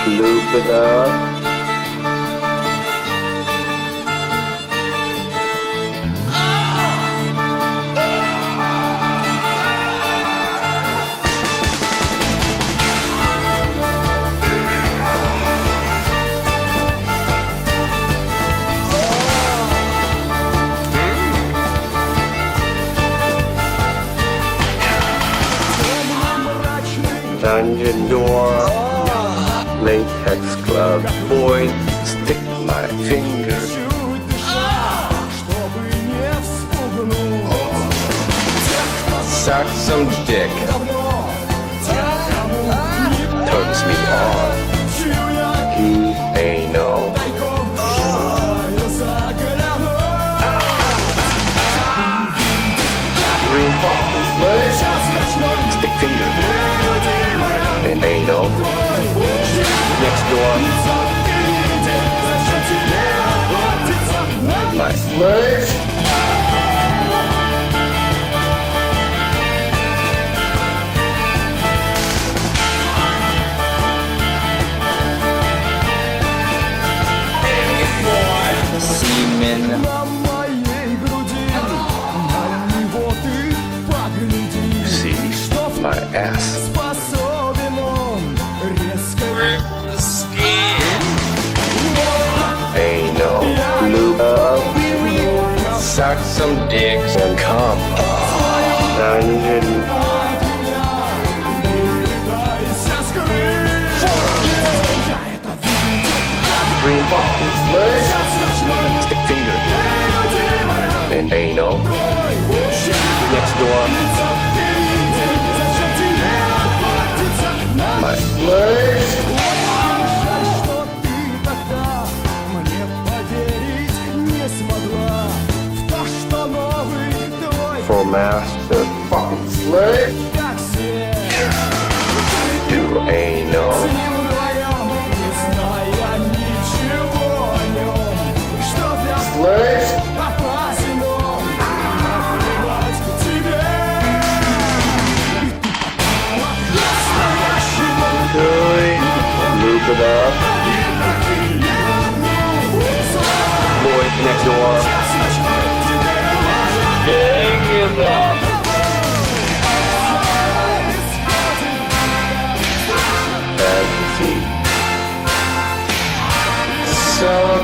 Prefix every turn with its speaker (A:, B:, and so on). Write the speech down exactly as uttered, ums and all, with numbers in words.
A: Loop it up. Dungeon door, latex glove, boy, stick my finger. Suck some dick. Turns me on. He ain't no. Green stick finger. And ain't no. Next door. My legs.
B: Semen.
A: See my ass. Ain't no lube up. Suck some dicks and come. Dungeon. Green ball. Stick finger. And ain't no. Next door. My legs. For master fucking slave. You ain't no. Slave. Loop it up. Boy, next door. Give up. Fantasy. So